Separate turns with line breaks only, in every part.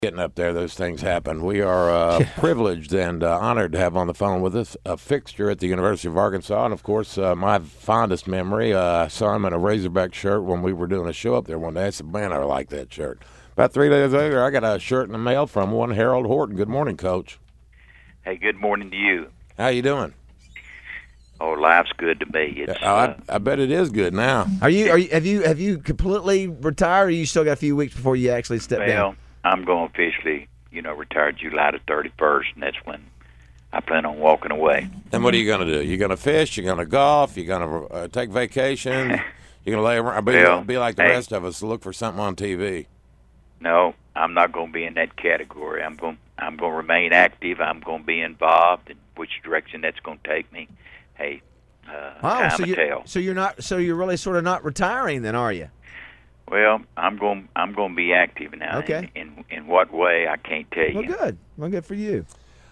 Getting up there, those things happen. We are privileged and honored to have on the phone with us a fixture at the University of Arkansas. And, of course, my fondest memory, I saw him in a Razorback shirt when we were doing a show up there one day. I said, man, I like that shirt. About 3 days later, I got a shirt in the mail from one Harold Horton. Good morning, Coach.
Hey, good morning to you.
How you doing?
Oh, life's good to me. It's,
I bet it is good now.
Have you completely retired, or you still got a few weeks before you actually step down?
Well, I'm going to officially, retire July the 31st, and that's when I plan on walking away.
And what are you going to do? You going to fish? You going to golf? You going to take vacation? You going to lay around? Be like the rest of us, look for something on TV?
No, I'm not going to be in that category. I'm going to remain active. I'm going to be involved in which direction that's going to take me. Hey, time will tell.
So you're really sort of not retiring then, are you?
Well, I'm going to be active now.
Okay.
In what way, I can't tell you.
Well, good. Well, good for you.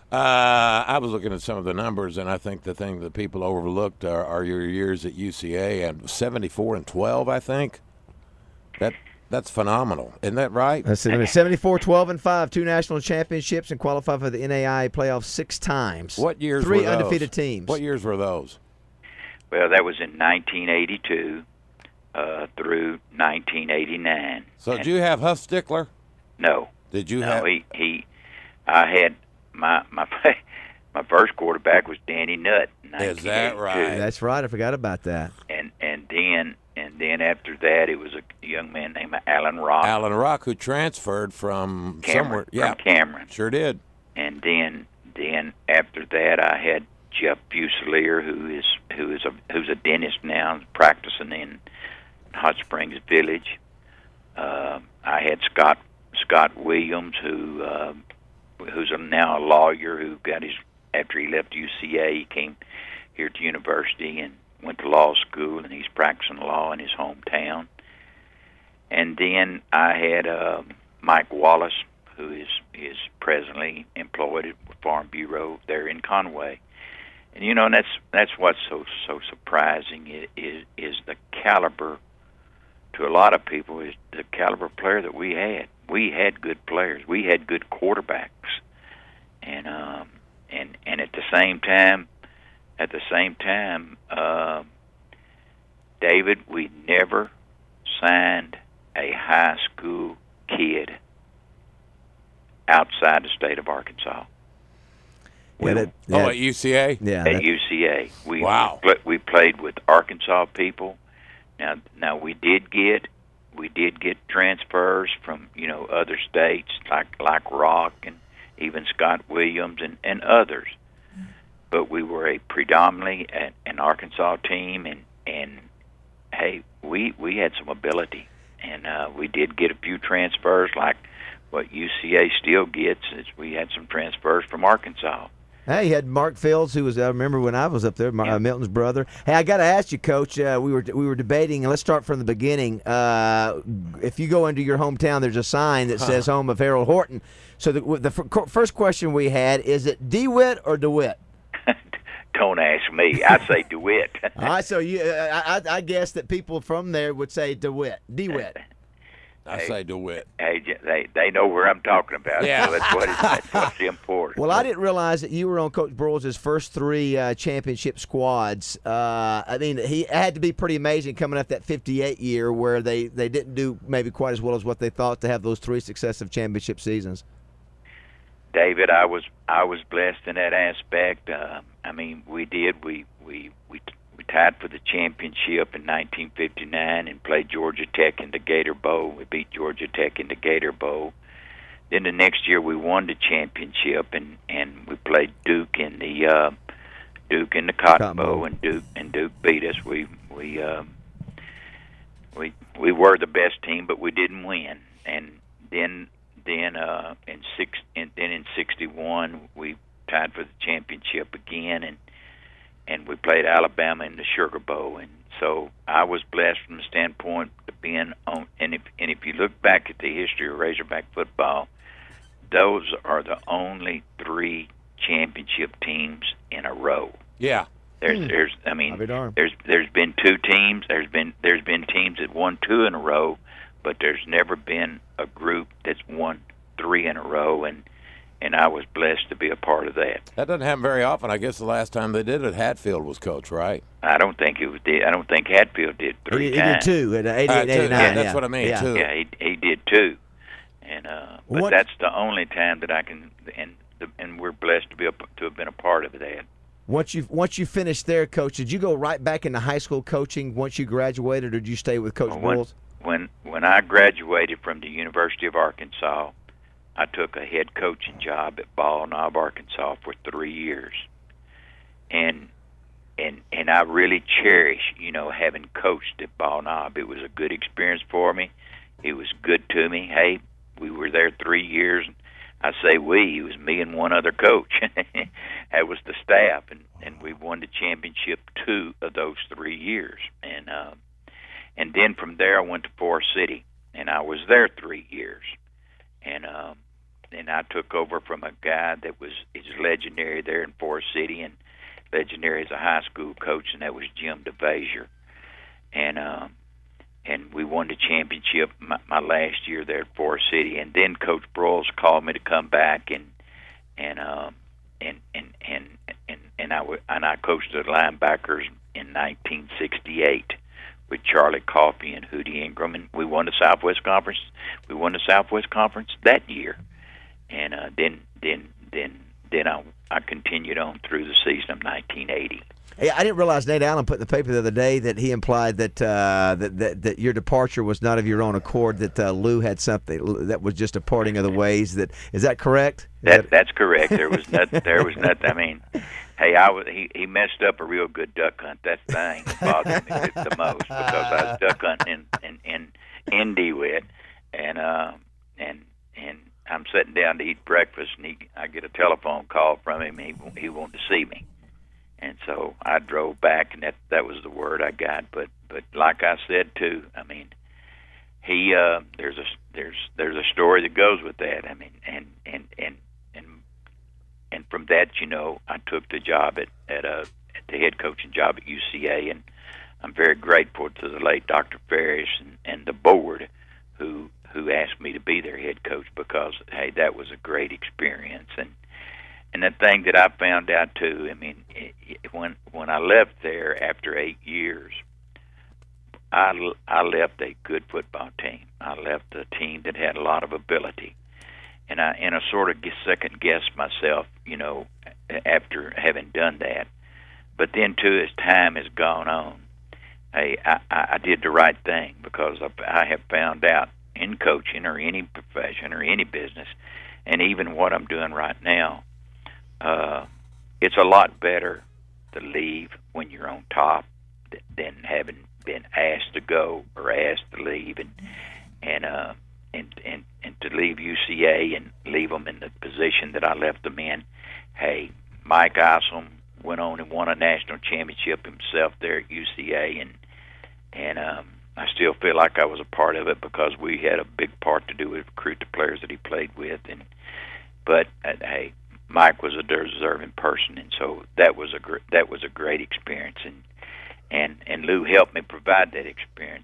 I was looking at some of the numbers, and I think the thing that people overlooked are your years at UCA, and 74-12, I think. That's phenomenal. Isn't that right?
That's it. 74, 12, and 5, 2 national championships, and qualified for the NAIA playoffs 6 times.
What years
3
were those?
undefeated teams.
What years were those?
Well, that was in 1982 through 1989.
So did you have Huff Stickler?
No.
Did you
no,
have?
I had my first quarterback was Danny Nutt.
Is that right?
That's right. I forgot about that.
And then after that, it was a young man named Alan Rock.
Alan Rock, who transferred from
Cameron,
somewhere. Yeah,
from Cameron.
Sure did.
And then after that, I had Jeff Fusilier, who's a dentist now, practicing in Hot Springs Village. I had Scott Williams, who's now a lawyer, who got his, after he left UCA, he came here to university and went to law school, and he's practicing law in his hometown. And then I had Mike Wallace, who is presently employed at the Farm Bureau there in Conway. And and that's what's so surprising is the caliber. To a lot of people, is the caliber player that we had. We had good players. We had good quarterbacks, and at the same time, David, we never signed a high school kid outside the state of Arkansas.
At UCA?
Yeah.
At UCA.
Wow.
We played with Arkansas people. Now we did get transfers from other states like Rock and even Scott Williams and others, but we were a predominantly an Arkansas team, and hey, we had some ability, and we did get a few transfers like what UCA still gets. Is we had some transfers from Arkansas.
Hey, you had Mark Fields, who was, I remember when I was up there, Milton's brother. Hey, I got to ask you, Coach, we were debating, and let's start from the beginning. If you go into your hometown, there's a sign that says home of Harold Horton. So the first question we had, is it DeWitt or DeWitt?
Don't ask me. I say DeWitt.
All right, so I guess that people from there would say DeWitt.
I say DeWitt.
Hey, they know where I'm talking about.
Yeah.
So that's what's important.
Well, I didn't realize that you were on Coach Broyles' first 3 championship squads. I mean, he had to be pretty amazing coming off that 58 year where they didn't do maybe quite as well as what they thought to have those 3 successive championship seasons.
David, I was blessed in that aspect. I mean, we did. We tied for the championship in 1959 and played Georgia Tech in the Gator Bowl. We beat Georgia Tech in the Gator Bowl. Then the next year we won the championship and we played Duke in the Cotton Bowl, and Duke beat us. We were the best team, but we didn't win. And then in '61 we tied for the championship again, and we played Alabama in the Sugar Bowl. And so I was blessed from the standpoint of being on. And if you look back at the history of Razorback football, those are the only 3 championship teams in a row.
Yeah.
There's been 2 teams. There's been teams that won 2 in a row, but there's never been a group that's won 3 in a row, and I was blessed to be a part of that.
That doesn't happen very often. I guess the last time they did it, Hatfield was coach, right?
I don't think Hatfield did 3
He did
times.
2 at 88, 89.
Yeah, that's what I mean.
Yeah.
2.
Yeah, he did 2, and but that's the only time that I can, and we're blessed to have been a part of that.
Once you finished there, Coach, did you go right back into high school coaching once you graduated, or did you stay with Coach Bulls?
When I graduated from the University of Arkansas, I took a head coaching job at Ball Knob, Arkansas for 3 years, and I really cherish, having coached at Ball Knob. It was a good experience for me. It was good to me. Hey, we were there 3 years. I say we. It was me and one other coach. That was the staff, and we won the championship 2 of those 3 years. And then from there I went to Forest City, and I was there 3 years. And I took over from a guy that is legendary there in Forest City, and legendary as a high school coach, and that was Jim DeVasier. And we won the championship my last year there at Forest City. And then Coach Broyles called me to come back, and I coached the linebackers in 1968 with Charlie Coffey and Hootie Ingram, and we won the Southwest Conference. We won the Southwest Conference that year, and then I continued on through the season of 1980.
Hey, I didn't realize Nate Allen put in the paper the other day that he implied that that your departure was not of your own accord. That Lou had something that was just a parting of the ways. Is that correct?
That's correct. There was nothing. I mean, hey, he messed up a real good duck hunt. That's the thing that bothered me the most, because I was duck hunting in DeWitt, and I'm sitting down to eat breakfast, and I get a telephone call from him. He wanted to see me. And so I drove back, and that was the word I got. But like I said too, I mean, he there's a story that goes with that. I mean, and from that, I took the job at the head coaching job at UCA, and I'm very grateful to the late Dr. Ferris and the board who asked me to be their head coach, because hey, that was a great experience. And the thing that I found out too, I mean, when I left there after 8 years, I left a good football team. I left a team that had a lot of ability, and I sort of second guessed myself, after having done that. But then too, as time has gone on, I did the right thing, because I have found out in coaching or any profession or any business, and even what I'm doing right now. It's a lot better to leave when you're on top than having been asked to go or asked to leave, and to leave UCA and leave them in the position that I left them in. Hey, Mike Isom went on and won a national championship himself there at UCA, and I still feel like I was a part of it, because we had a big part to do with recruit the players that he played with, but hey, Mike was a deserving person, and so that was a great experience, and Lou helped me provide that experience,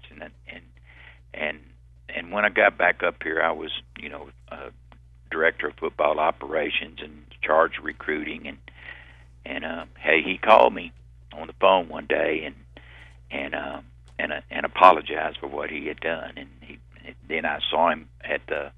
and when I got back up here, I was director of football operations and charged recruiting, and hey, he called me on the phone one day and apologized for what he had done, and then I saw him at the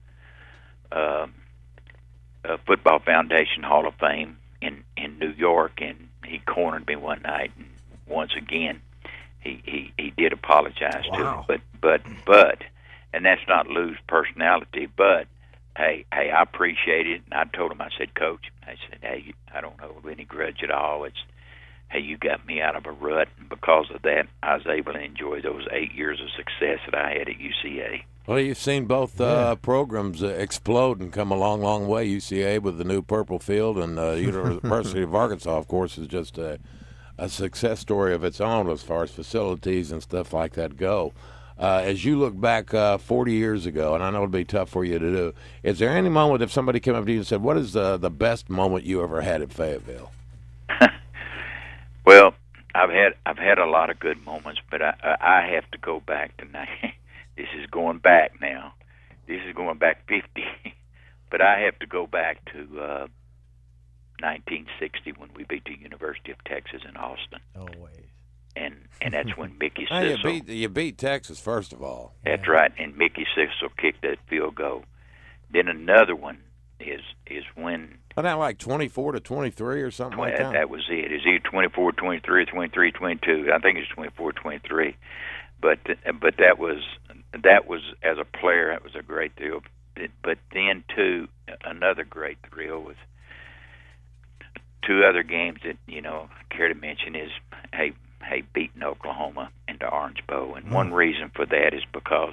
Football Foundation Hall of Fame in New York, and he cornered me one night, and once again he did apologize to me, but and that's not Lou's personality, but hey, I appreciate it, and I told him, I said, Coach, I said, hey, I don't hold any grudge at all. It's, hey, you got me out of a rut, and because of that, I was able to enjoy those 8 years of success that I had at UCA.
Well, you've seen both programs explode and come a long, long way. UCA with the new purple field, and University of Arkansas, of course, is just a success story of its own as far as facilities and stuff like that go. As you look back 40 years ago, and I know it'd be tough for you to do, is there any moment if somebody came up to you and said, what is the best moment you ever had at Fayetteville?
Well, I've had a lot of good moments, but I have to go back tonight. This is going back now. This is going back 50. But I have to go back to 1960 when we beat the University of Texas in Austin.
Always.
And that's when Mickey
Well,
Sissel.
you beat Texas, first of all.
That's right, and Mickey Sissel kicked that field goal. Then another one is when.
Wasn't that like 24-23 or something like that?
That was it. It's either 24-23 or 23-22. I think it's 24-23. But that was as a player, that was a great thrill. But then too, another great thrill was two other games that I care to mention is beating Oklahoma in the Orange Bowl, and one reason for that is because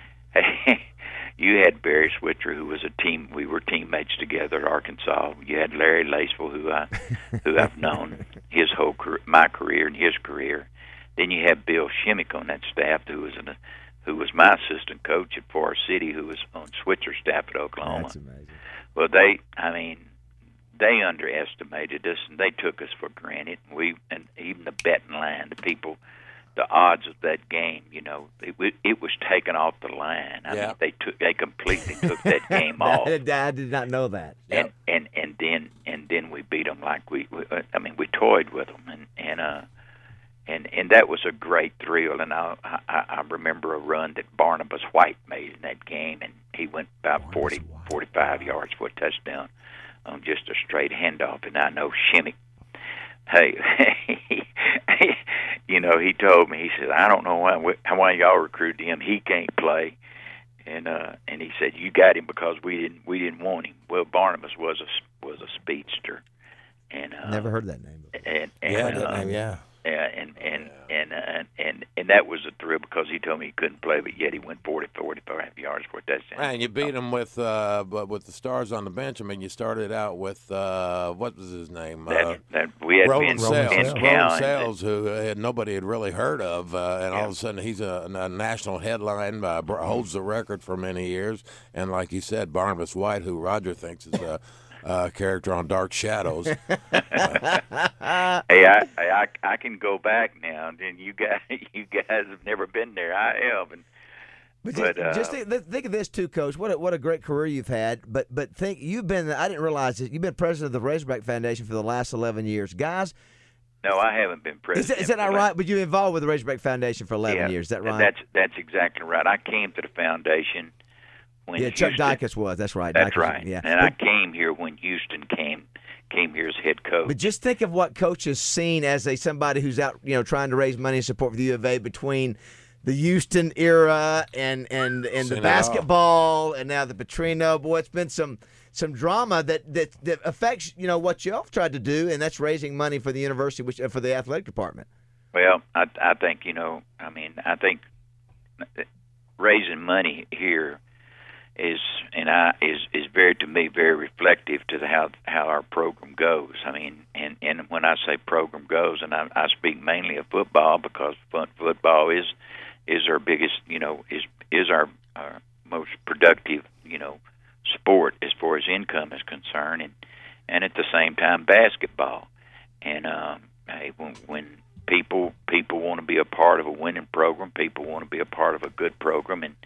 you had Barry Switzer, who was a team. We were teammates together at Arkansas. You had Larry Laceville, who I've known his whole career, my career and his career. Then you have Bill Shimmick on that staff, who was my assistant coach at Forest City, who was on Switzer's staff at Oklahoma.
That's amazing.
Well, they underestimated us, and they took us for granted. And even the betting line, the odds of that game, it was taken off the line. I mean, they completely took that game off.
I did not know that.
And then we beat them like we toyed with them, and that was a great thrill. And I remember a run that Barnabas White made in that game, and he went about 45 yards for a touchdown on just a straight handoff. And I know Shimmick, he told me, he said, I don't know why y'all recruited him. He can't play. And he said, you got him because we didn't want him. Well, Barnabas was a speedster. And
never heard that name before.
And that was a thrill because he told me he couldn't play, but yet he went 45 yards for a touchdown.
And you beat him with the stars on the bench. I mean, you started out with what was his name?
We had
Roland
Sales,
who nobody had really heard of, and all of a sudden he's a national headline, holds the record for many years. And like you said, Barnabas White, who Roger thinks is a character on Dark Shadows.
I can go back now. And you guys have never been there. I have.
Just think of this too, Coach. What a great career you've had. But think you've been. I didn't realize that you've been president of the Razorback Foundation for the last 11 years, guys.
No, I haven't been president.
Is that not right? But you involved with the Razorback Foundation for 11 years. Is that right?
That's exactly right. I came to the foundation.
Chuck Dykes was. That's right.
That's right. Yeah. And I came here when Houston came here as head coach.
But just think of what Coach has seen as somebody who's out, trying to raise money and support for the U of A between the Houston era and the basketball and now the Petrino. Boy, it's been some drama that affects what y'all tried to do, and that's raising money for the university, for the athletic department.
Well, I think I think raising money here is very, to me, very reflective to how our program goes. I mean, and when I say program goes, and I speak mainly of football because football is our biggest, is our most productive, sport as far as income is concerned, and at the same time basketball. And when people want to be a part of a winning program, people want to be a part of a good program, and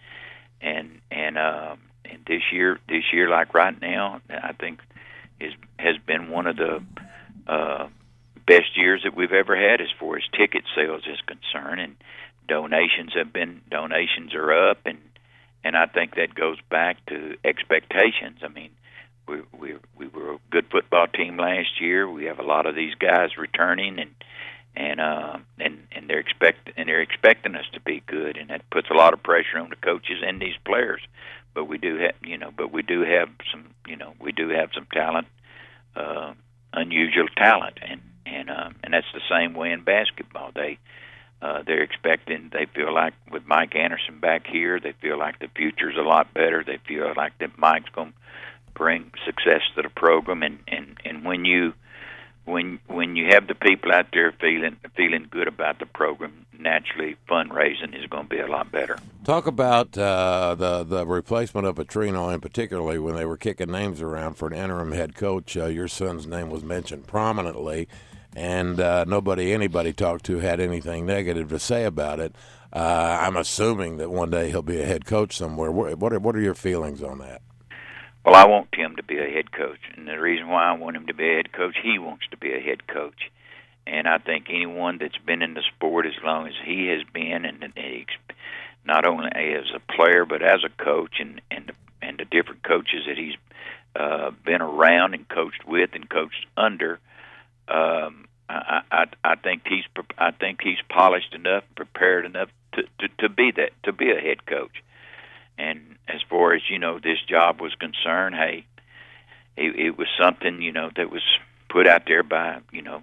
this year, like right now, I think has been one of the best years that we've ever had as far as ticket sales is concerned, and donations are up, and I think that goes back to expectations. I mean, we were a good football team last year. We have a lot of these guys returning, and they're expecting us to be good, and that puts a lot of pressure on the coaches and these players. But we do have some talent, unusual talent, and that's the same way in basketball. They're expecting. They feel like with Mike Anderson back here, they feel like the future's a lot better. They feel like that Mike's going to bring success to the program, and when you have the people out there feeling good about the program, naturally fundraising is going to be a lot better.
Talk about the replacement of Petrino, and particularly when they were kicking names around for an interim head coach. Your son's name was mentioned prominently, and anybody talked to had anything negative to say about it. I'm assuming that one day he'll be a head coach somewhere. What are your feelings on that?
Well, I want Tim to be a head coach, and the reason why I want him to be a head coach, he wants to be a head coach. And I think anyone that's been in the sport as long as he has been, and not only as a player but as a coach, and the different coaches that he's been around and coached with and coached under, I think he's polished enough, prepared enough to be a head coach. And as far as this job was concerned, hey, it was something that was put out there by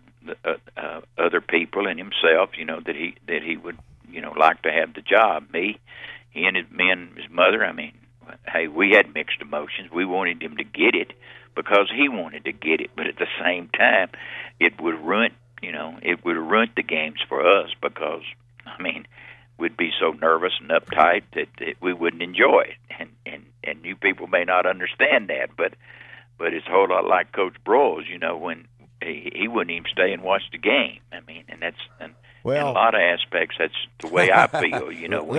other people and himself, that he would like to have the job. Me and his mother. I mean, hey, we had mixed emotions. We wanted him to get it because he wanted to get it, but at the same time, it would ruin the games for us because we'd be so nervous and uptight that we wouldn't enjoy it. And you people may not understand that, but it's a whole lot like Coach Broyles, when he wouldn't even stay and watch the game. In a lot of aspects, that's the way I feel.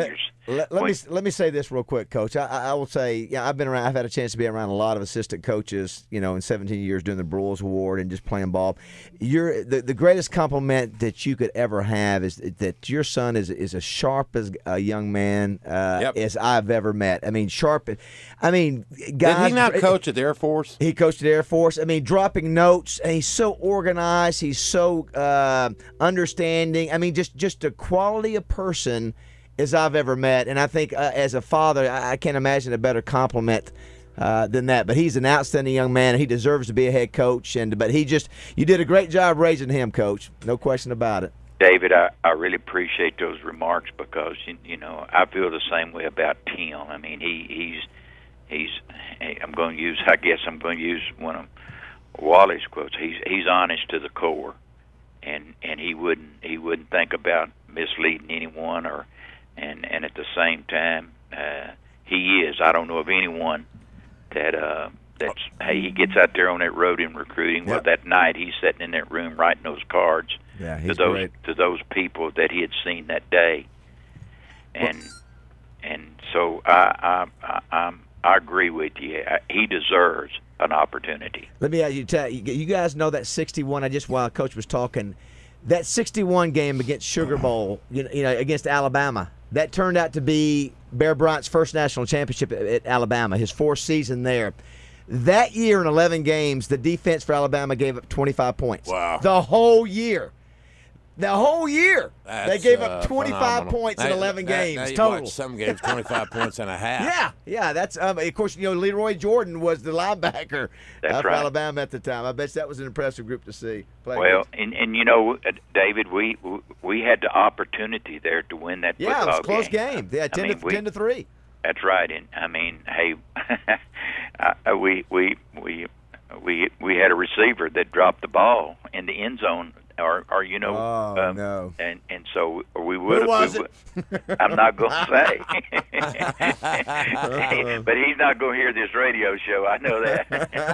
Let me say this real quick, Coach. I will say, I've been around. I've had a chance to be around a lot of assistant coaches, in 17 years doing the Broyles Award and just playing ball. The greatest compliment that you could ever have is that your son is as sharp as a young man as I've ever met. Sharp. Guys.
Did he not coach at the Air Force?
He coached at the Air Force. Dropping notes. And he's so organized. He's so understanding. Just a quality of person as I've ever met. And I think as a father, I can't imagine a better compliment than that. But he's an outstanding young man, and he deserves to be a head coach. But you did a great job raising him, Coach. No question about it.
David, I really appreciate those remarks because I feel the same way about Tim. He's I'm going to use one of Wally's quotes. He's honest to the core, and he wouldn't think about misleading anyone and at the same time he is. I don't know of anyone that's he gets out there on that road in recruiting. Well, that night he's sitting in that room writing those cards to those people that he had seen that day, and so I agree with you. He deserves an opportunity.
Let me ask you, you guys know that 61. While Coach was talking, that 61 game against Sugar Bowl, against Alabama, that turned out to be Bear Bryant's first national championship at Alabama, his fourth season there. That year in 11 games, the defense for Alabama gave up 25 points.
Wow.
The whole year. They gave up 25
phenomenal.
points in 11 games
you
total.
watch some games 25 points and a half.
Yeah. That's of course Leroy Jordan was the linebacker for Alabama at the time. I bet that was an impressive group to see.
Well, and David, we had the opportunity there to win that football game.
Yeah, it was a close game. Yeah, 10-3.
That's right, and hey, we had a receiver that dropped the ball in the end zone.
No.
And so we would.
Who was it?
I'm not going to say. But he's not going to hear this radio show. I know that.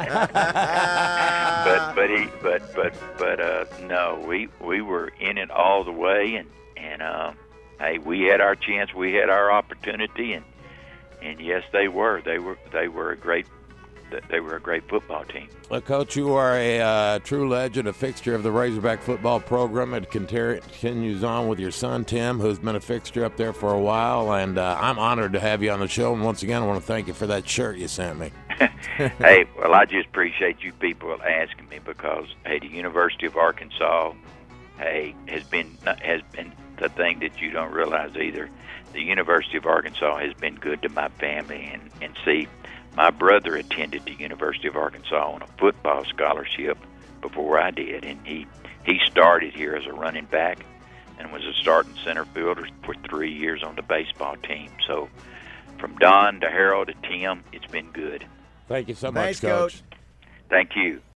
No, we were in it all the way, and hey, we had our chance, we had our opportunity, and yes, they were a great. They were a great football team.
Well, Coach, you are a true legend, a fixture of the Razorback football program. It continues on with your son, Tim, who's been a fixture up there for a while, and I'm honored to have you on the show. And once again, I want to thank you for that shirt you sent me.
Hey, well, I just appreciate you people asking me because, hey, the University of Arkansas, has been the thing that you don't realize either. The University of Arkansas has been good to my family, and see, my brother attended the University of Arkansas on a football scholarship before I did, and he started here as a running back and was a starting center fielder for 3 years on the baseball team. So from Don to Harold to Tim, it's been good.
Thank you so much,
Coach.
Thank you.